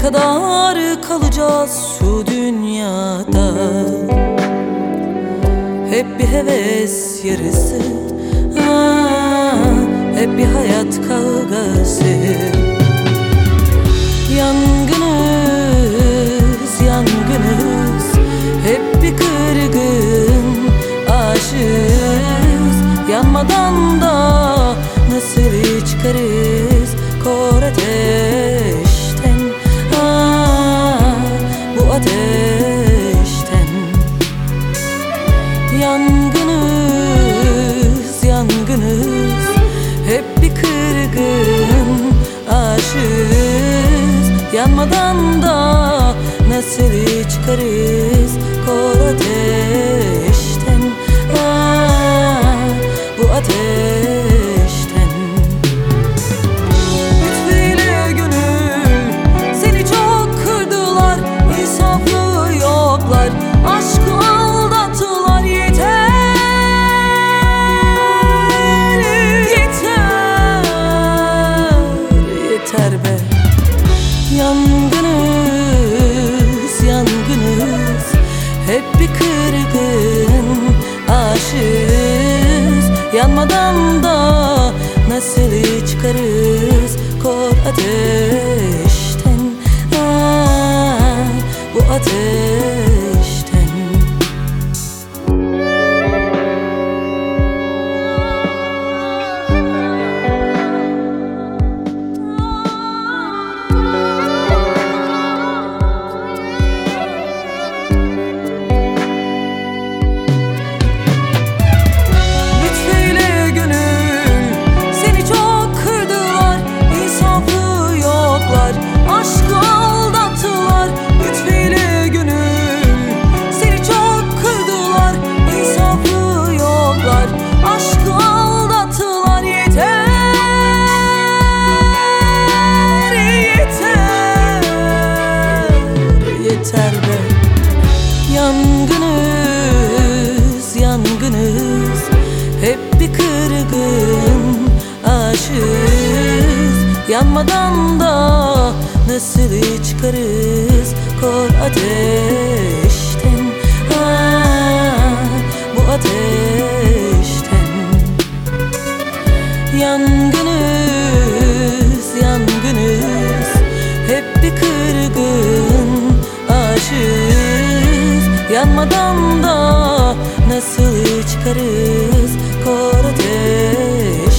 kadar kalacağız şu dünyada? Hep bir heves yarısı, hep bir hayat kavgası. Yangınız, yangınız, hep bir kırgın aşığız. Yanmadan da nasıl çıkarız kor ateşten, bu ateşten. Yangınız, yangınız, hep bir kırgın aşığız. Yanmadan da nasıl çıkarız kor ateşten, bu ateşten. Lütfeyle gönül, seni çok kırdılar, insaflı yoklar, aşkı aldattılar. Yeter, yeter, yeter be. Yangınız, yangınız, hep bir kırgın aşığız. Yanmadan da nasıl çıkarız kor ateşten, bu ateşten. Aşkı aldattılar, lütfeyle gönül, seni çok kırdılar, insaflı yoklar, aşkı aldattılar. Yeter, yeter, yeter be. Yangınız, yangınız, hep bir kırgın aşığız. Yanmadan da nasıl çıkarız kor ateşten, bu ateşten. Yangınız, yangınız, hep bir kırgın aşığız. Yanmadan da nasıl çıkarız kor ateşten.